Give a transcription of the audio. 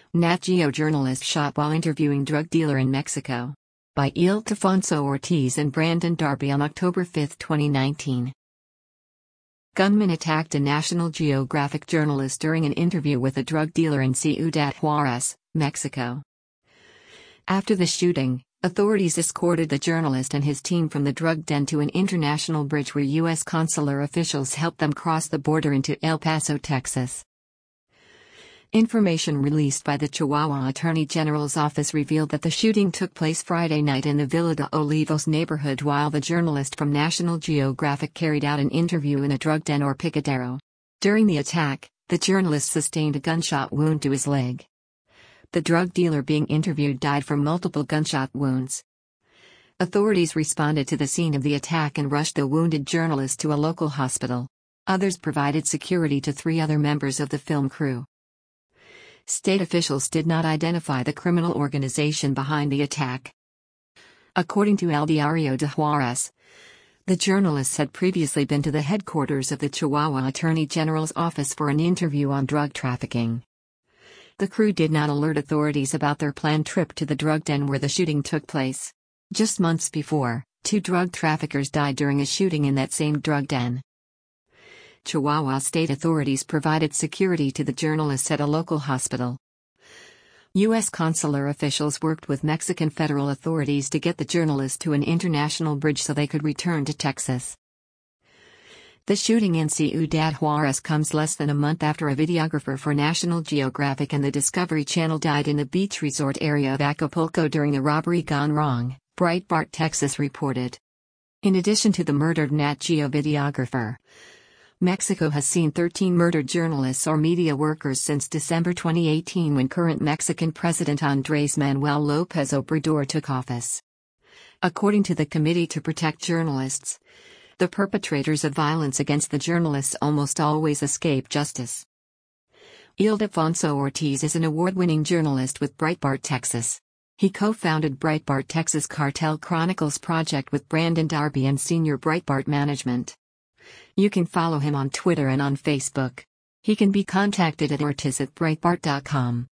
Nat Geo journalist shot while interviewing drug dealer in Mexico. By Ildefonso Ortiz and Brandon Darby on October 5, 2019. Gunman attacked a National Geographic journalist during an interview with a drug dealer in Ciudad Juarez, Mexico. After the shooting, authorities escorted the journalist and his team from the drug den to an international bridge where U.S. consular officials helped them cross the border into El Paso, Texas. Information released by the Chihuahua Attorney General's office revealed that the shooting took place Friday night in the Villa de Olivos neighborhood while the journalist from National Geographic carried out an interview in a drug den or picadero. During the attack, the journalist sustained a gunshot wound to his leg. The drug dealer being interviewed died from multiple gunshot wounds. Authorities responded to the scene of the attack and rushed the wounded journalist to a local hospital. Others provided security to 3 other members of the film crew. State officials did not identify the criminal organization behind the attack. According to El Diario de Juarez, the journalists had previously been to the headquarters of the Chihuahua Attorney General's office for an interview on drug trafficking. The crew did not alert authorities about their planned trip to the drug den where the shooting took place. Just months before, 2 drug traffickers died during a shooting in that same drug den. Chihuahua state authorities provided security to the journalists at a local hospital. U.S. consular officials worked with Mexican federal authorities to get the journalists to an international bridge so they could return to Texas. The shooting in Ciudad Juarez comes less than a month after a videographer for National Geographic and the Discovery Channel died in the beach resort area of Acapulco during a robbery gone wrong, Breitbart Texas reported. In addition to the murdered Nat Geo videographer, Mexico has seen 13 murdered journalists or media workers since December 2018 when current Mexican President Andrés Manuel López Obrador took office. According to the Committee to Protect Journalists, the perpetrators of violence against the journalists almost always escape justice. Ildefonso Ortiz is an award-winning journalist with Breitbart Texas. He co-founded Breitbart Texas Cartel Chronicles project with Brandon Darby and senior Breitbart management. You can follow him on Twitter and on Facebook. He can be contacted at ortiz@breitbart.com.